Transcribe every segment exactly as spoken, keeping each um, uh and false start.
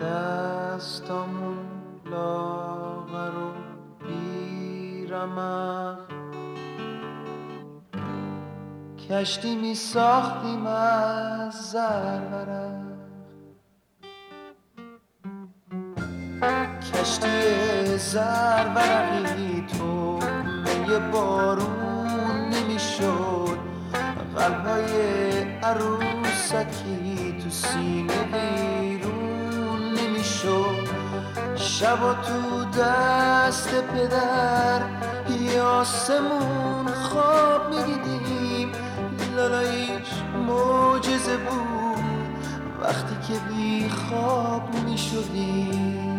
دستامون لاغر و بیرمق کشتی می ساختیم از زرورق کشتی زرورقی تو یه بارون نمی شد قلبهای عروسکی تو سینه بیرون نمی شد شبا تو دست پدر یه آسمون خواب می دیدیم لالایش معجزه بود وقتی که بی خواب می شدیم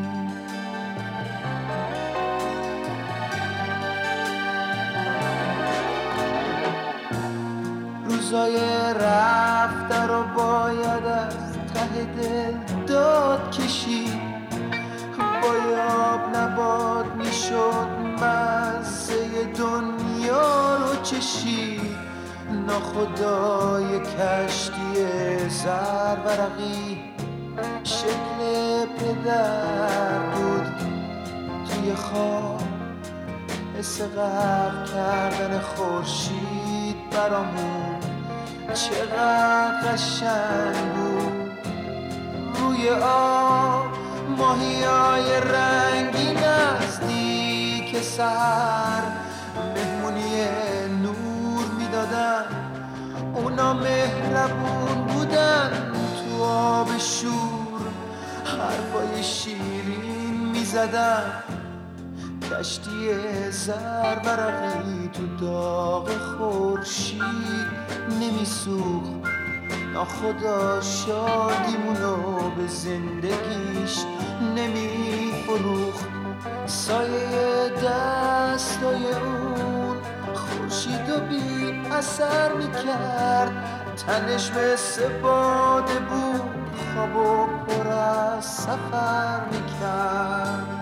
روزای رفته رو باید از ته دل داد کشید باید نباد می شد مزه دنیا رو چشید ناخدای کشتی زرورقی شکل پدر بود توی خواب حس غرق کردن خورشید برامون چقدر قشنگ بود روی آب ماهیای رنگی نزدیک سحر مهمونی نور میدادن اونا مهربون بودن تو آب شور حرفای شیرین میزدن کشتی زرورقی تو داغ خورشید نمیسوخت ناخدا شادیمونو به زندگیش نمیفروخت سایه دستای اون خورشیدو بی اثر میکرد تنش مثل باده بود خوابو پر از سفر میکرد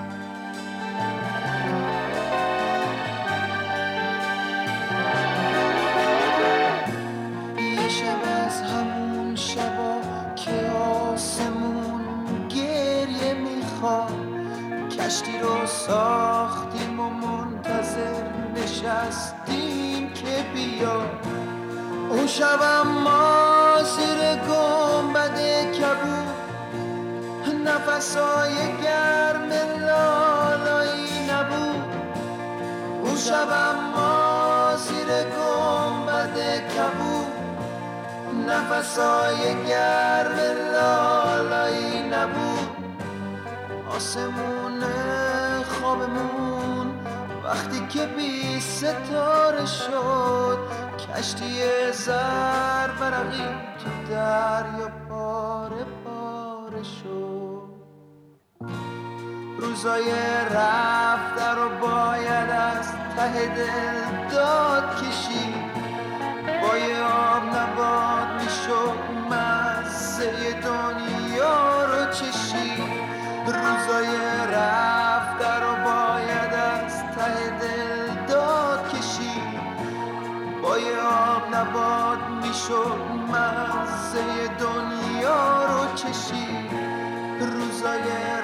کشتی رو ساختیم و منتظر نشستیم که بیا اون شبم ما زیر گنبد کبود نفسای گرم لالایی نبود اون شبم ما زیر گنبد کبود نفسای گرم لالایی نبود آسمون خوابمون وقتی که بی ستاره شد کشتی زرورقی تو دریا پاره پاره شد روزای رفته رو باید از ته دل داد کشید با یه آب نباد میشد مزه دنیا رو چشید روزای رفته رو باید از ته دل داد کشید با یه آب نباد میشد مزه دنیا رو چشید روزای